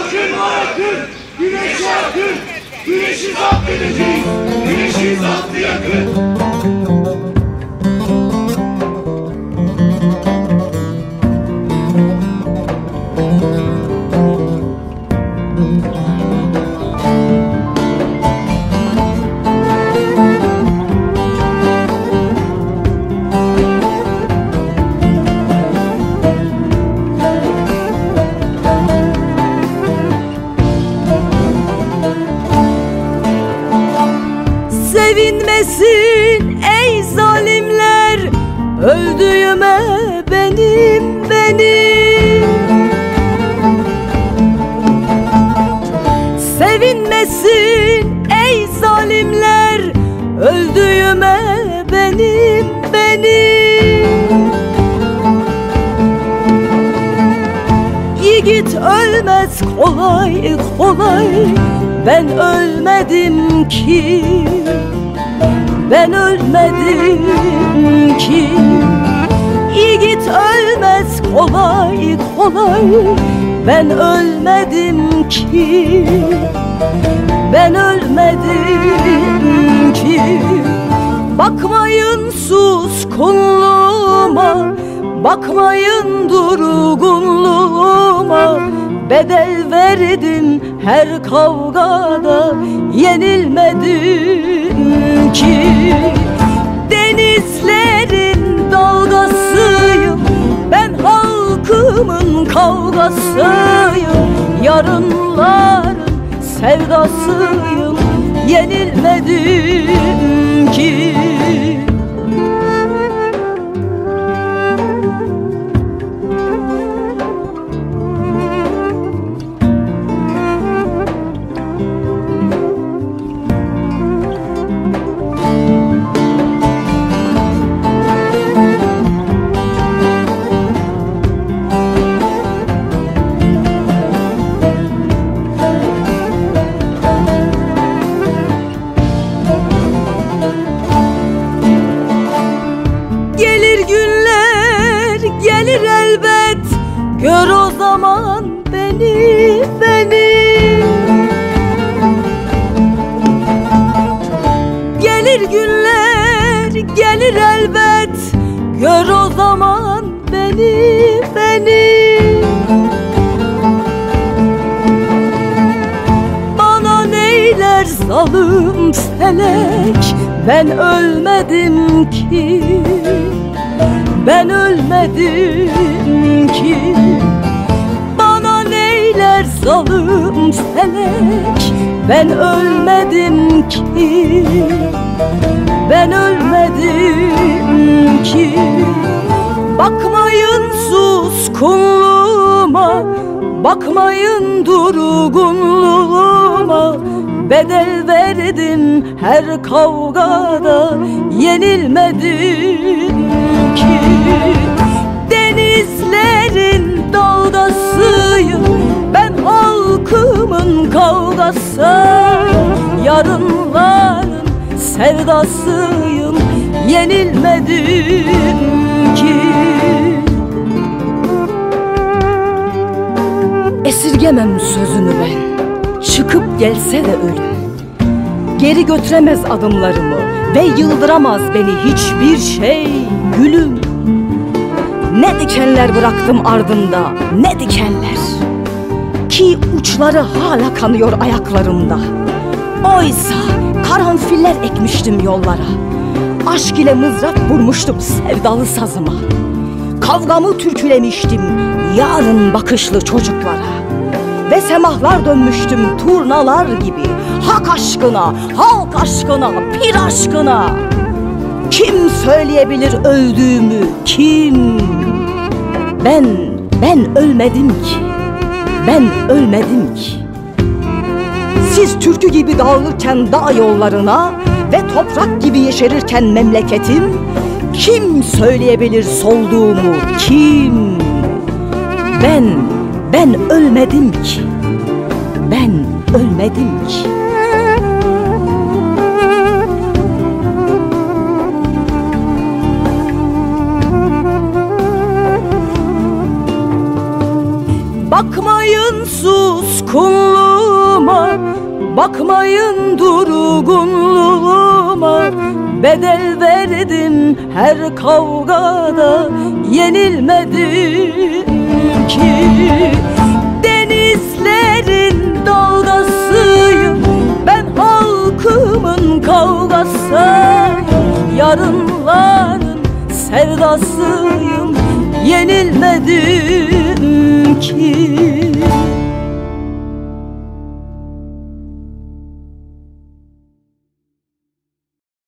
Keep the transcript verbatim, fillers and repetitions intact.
Akın var akın, güneşe akın, güneşi zapt edeceğiz, güneşi zaptı yakın. Sevinmesin ey zalimler, öldüğüme benim benim. Sevinmesin ey zalimler, öldüğüme benim benim. Yiğit ölmez kolay kolay, ben ölmedim ki, ben ölmedim ki. Yiğit ölmez kolay kolay, ben ölmedim ki, ben ölmedim ki. Bakmayın suskunluğuma, bakmayın durgunluğuma, bedel verdim her kavgada, yenilmedim ki. Denizlerin dalgasıyım, ben halkımın kavgasıyım, yarınların sevdasıyım, yenilmedim ki. Gelir elbet, gör o zaman beni, beni. Gelir günler, gelir elbet, gör o zaman beni, beni. Bana neyler zalim felek, ben ölmedim ki, ben ölmedim ki. Bana neyler zalim felek, ben ölmedim ki, ben ölmedim ki. Bakmayın suskunluğuma, bakmayın durgunluğuma, bedel verdim her kavgada, yenilmedim ki. Denizlerin dalgasıyım, ben halkımın kavgası, yarınların sevdasıyım, yenilmedim ki. Esirgemem sözünü ben, çıkıp gelse de ölüm, geri götüremez adımlarımı ve yıldıramaz beni hiçbir şey gülüm. Ne dikenler bıraktım ardımda, ne dikenler, ki uçları hala kanıyor ayaklarımda. Oysa karanfiller ekmiştim yollara, aşk ile mızrap vurmuştum sevdalı sazıma. Kavgamı türkülemiştim yarın bakışlı çocuklara, ve semahlar dönmüştüm turnalar gibi, hak aşkına, halk aşkına, pir aşkına. Kim söyleyebilir öldüğümü, kim? Ben, ben ölmedim ki, ben ölmedim ki. Siz türkü gibi dağılırken dağ yollarına ve toprak gibi yeşerirken memleketim, kim söyleyebilir solduğumu, kim? Ben, ben ölmedim ki, ben ölmedim ki. Bakmayın su suskunluğuma, bakmayın durgunluğuma. Bedel verdim her kavgada, yenilmedim ki. Denizlerin dalgasıyım ben, halkımın kavgası. Yarınların sevdasıyım, yenilmedim ki.